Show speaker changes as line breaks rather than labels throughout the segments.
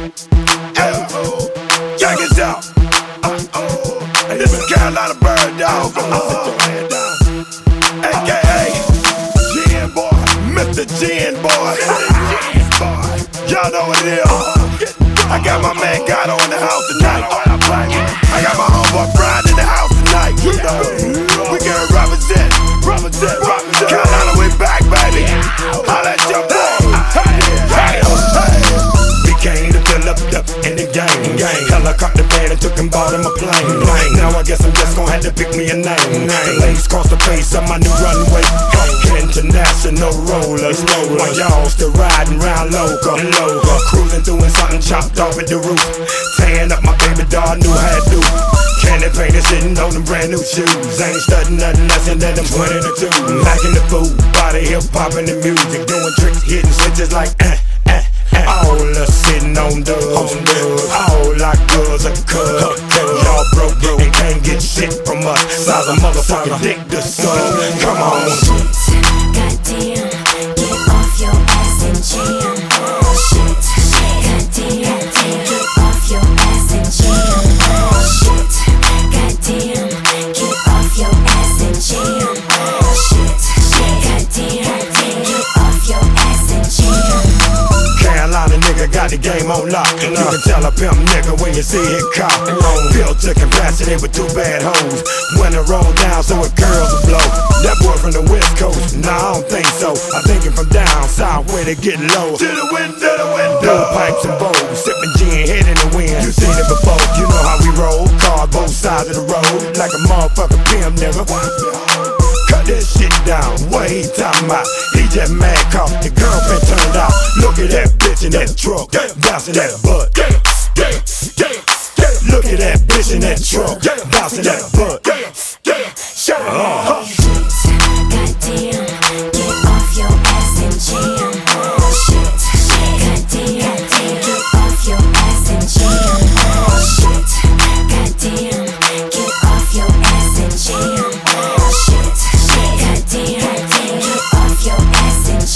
Check this out. This is Carolina Bird Dog, aka Gin Boy, Mr. Gin Boy. Y'all know what it is. I got my man Gato in the house tonight. I got my homeboy Brian in the house tonight. We can represent. Carolina, we back, baby. Holla at your boy. We came to fill up in the game. Helicopter band and took and bought him a plane. Now I guess I'm just gonna have to pick me a name. The lanes cross the face of my new runway. International rollers. While y'all still riding round local. Cruising through and something chopped off at the roof. Tearing up my baby doll, knew how to do. Candy painted sitting on them brand new shoes. Ain't studying nothing less than them 22. Macking the food, body hip popping the music. Doing tricks, hitting switches like all us sitting on dubs. All our girls are cut. Y'all broke and can't get shit from us. Size a motherfucking dick to suck. Come on.
Goddamn, get off your ass and jam. Shit, goddamn, get off your ass and jam. Shit, goddamn, get off your ass and jam. Shit, goddamn, get off your ass and jam.
Carolina nigga got the game on lock. You can tell a pimp nigga when you see it cop. Built to capacity with two bad hoes. When it roll down so it curls and blow. That boy from the West Coast, nah I don't think so. I think him from down south where they get low. To the window, pipes and bowls, sipping gin, head in the wind. You seen it before, you know how we roll. Cars both sides of the road, like a motherfucking pimp nigga. Cut this shit down, what he talking about? He just mad cause the girlfriend turned out. Look at that bitch in that truck, bouncing that butt. Look at that bitch in that truck, bouncing that butt.
Goddamn, get off your ass and jam. Shit, goddamn, get off your ass and jam. Shit, goddamn, get off your ass and jam. Shit, goddamn, get off your ass and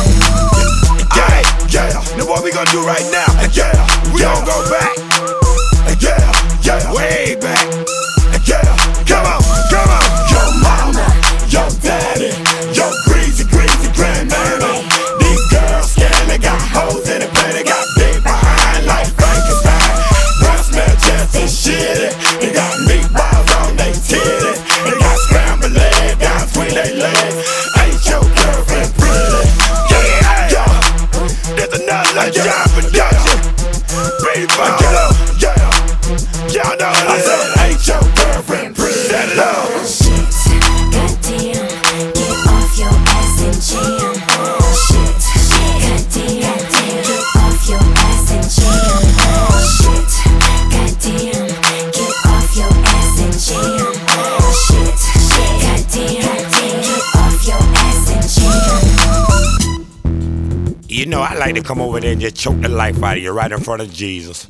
jam.
Yeah, now what we gonna do right now? We gon' go back. Way back. Come on. Your mama, your daddy, your greasy grandmammy. These girls scared, they got hoes in the bed, they got big behind like Frankenstein. Breath smell just as shitty. They got meatballs on they titties. They got scrambled eggs down between they legs. Ain't your girlfriend pretty? Yeah. There's another job production. Ready for y'all know what I said. Ain't your girlfriend pretty? Set it up.
Shit, goddamn, get off your ass and jam. Shit, goddamn, get off your ass and jam. Shit, goddamn, get off your ass and jam. Shit, goddamn, get off your ass and jam.
You know, I like to come over there and just choke the life out of you right in front of Jesus.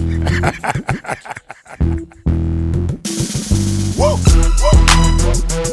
Woo!